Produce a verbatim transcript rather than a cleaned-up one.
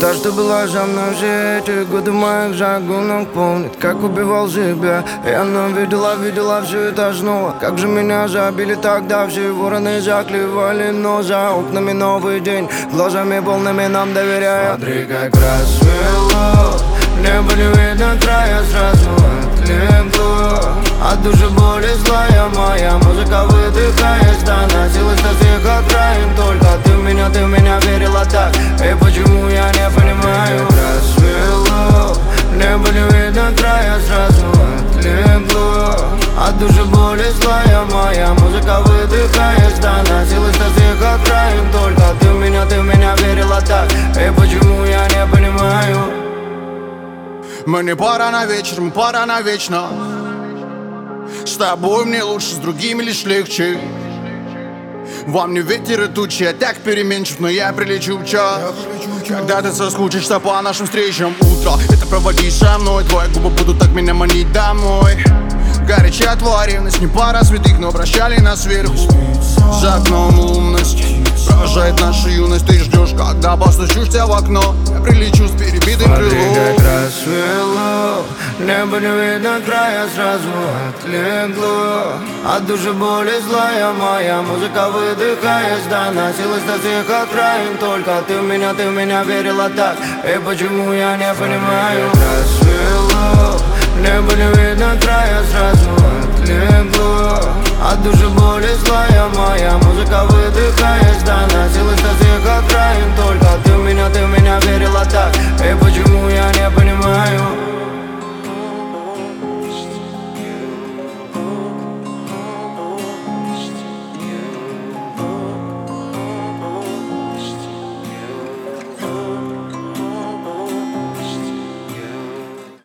То, что было со мной все эти годы моих загонок, помнит, как убивал себя. И она видела, видела все это снова. Как же меня забили тогда, все вороны заклевали. Но за окнами новый день, глазами полными нам доверяя. Смотри, как рассвело, небо не видно края, сразу отлегло. От души боли злая моя музыка выдыхает, доносилась до всех окраин. Только ты в меня, ты в меня верила так. И почему я не понимаю? Рассвело, небо не видно края, сразу отлегло. От души боли злая моя музыка выдыхает, доносилась до всех окраин. Только ты в меня, ты в меня верила так. И почему я не понимаю? Мы не пара на вечер, мы пара на вечно. С тобой мне лучше, с другими лишь легче. Во мне ветер и тучи, я так переменчив, но я прилечу в час. Когда ты соскучишься по нашим встречам утро, это проводи со мной. Твои губы будут так меня манить домой. Горячая твоя ревность, не пара святых, но прощали нас сверху. За окном лунность провожает нашу юность. Ты ждешь, когда постучишься в окно. Я прилечу с перебитым крылом. Смотри, как рассвело, небо не видно края, сразу отлегло. От души боли злая моя музыка выдыхаясь, доносилась до всех окраин. Только ты в меня, ты в меня верила так. И почему я не понимаю? Рассвело, небо не видно края, сразу отлегло. От души боли злая моя музыка выдыхаясь, доносилась до всех окраин. Только ты в меня, ты в меня верила так. И почему